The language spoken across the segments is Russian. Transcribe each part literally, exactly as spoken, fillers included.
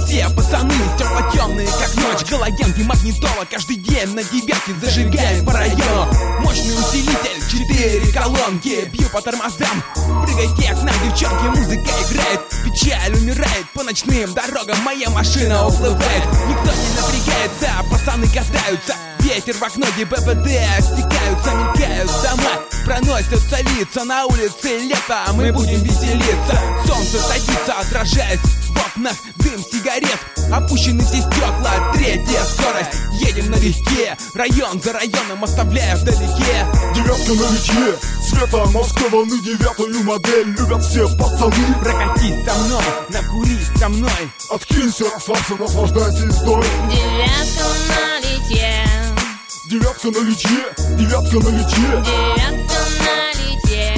все пацаны стекло-темные, как ночь. Галогенки, магнитола, каждый день на девятке зажигаем по району. Мощный усилитель, четыре колонки, бью по тормозам, прыгайте к нам, девчонки, музыка играет. Печаль умирает по ночным дорогам, моя машина уплывает. Никто не напрягается, пацаны катаются. Ветер в окно, ГИБДД стекаются, мелькают дома, проносятся лица. На улице лето, мы будем веселиться. Солнце садится, отражаясь в окнах, дым сигарет, опущены все стекла, третья скорость. Едем налегке, район за районом, оставляя вдалеке. Девятка на литье, света морской волны, девятую модель любят все пацаны. Прокатись со мной, накурись со мной, откинься, расслабься, наслаждайся ездой. Девятка на литье, девятка на литье, девятка на литье, девятка на литье.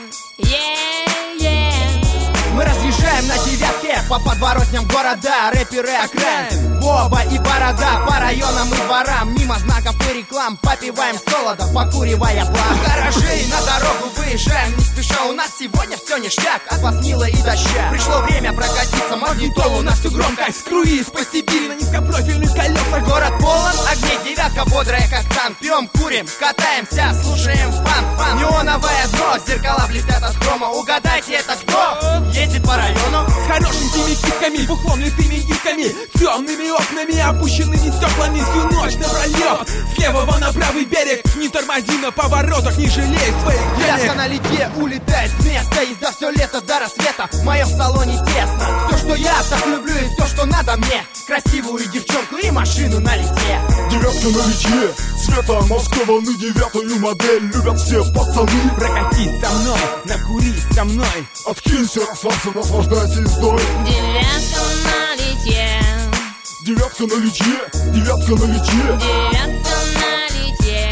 Мы разъезжаем на девятке по подворотням города, рэперы окраин, Боба и Борода, по районам и дворам, мимо знаков и реклам, попиваем солодов, покуривая план. Гаражей на дорогу выезжаем не спеша, у нас сегодня все ништяк, от вас мило и доща. Пришло время прокатиться, магнитолу на всю громкость, круиз по Сибири на низкопрофильных колесах. Город полон огней, девятка бодрая как танк, пьем, курим, катаемся, слушаем фан, фан. Неоновое дно, зеркала блестят от хрома, угадайте, это кто? Едет по району с хорошенькими кисками, бухлом литыми дисками, темными окнами, опущенными стеклами, всю ночь напролет. С левого на правый берег, не тормози на поворотах, не жалей своих денег. Девятка на литье улетает с места, езда все лето до рассвета, в моем салоне тесно. Все, что я так люблю и все, что надо мне, красивую девчонку и машину на литье. Девятка на литье, света морской волны, девятую модель любят все пацаны. Прокатись со мной, накурись со мной, откинься, расслабься, наслаждайся ездой. Девятка на литье, девятка на литье, девятка на литье, девятка на литье.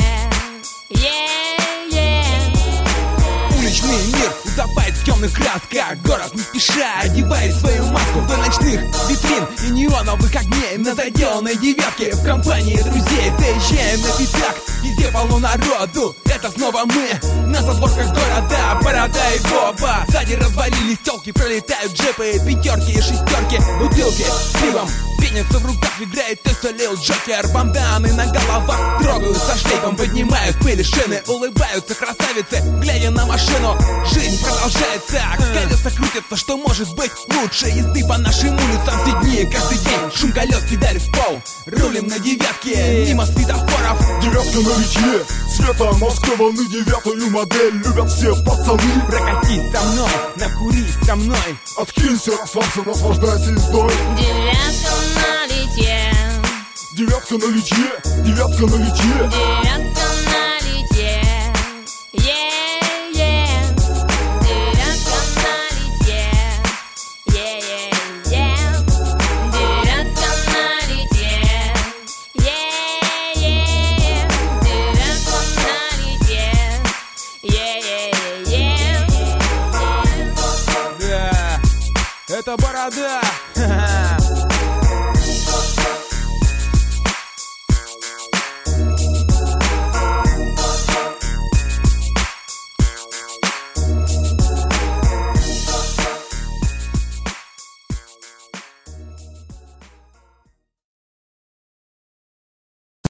Уличный мир утопает в темных красках, город не спеша одевает свою маску до ночных витрин и неоновых огней. На заделанной девятке в компании друзей заезжаем на пятак, везде полно народу, это снова мы на задворках города. Борода и Боба, сзади развалились телки, пролетают джипы, пятерки и шестерки, бутылки с пивом пенятся в руках, играет Тесса, Лил Джокер. Банданы на головах трогают со шлейфом, поднимают пыль шины, улыбаются красавицы, глядя на машину. Жизнь продолжается, колеса крутятся, что может быть лучше езды по нашим улицам все дни, каждый день. Шум колес педаль в пол, рулим на девятке мимо светофоров. Девятка на литье, света морской волны, девятую модель любят все пацаны. Прокатись со мной, накурись со мной, откинься, расслабься, наслаждайся ездой. Девятка на литье, девятка на литье, девятка на литье, девятка на литье. это Борода.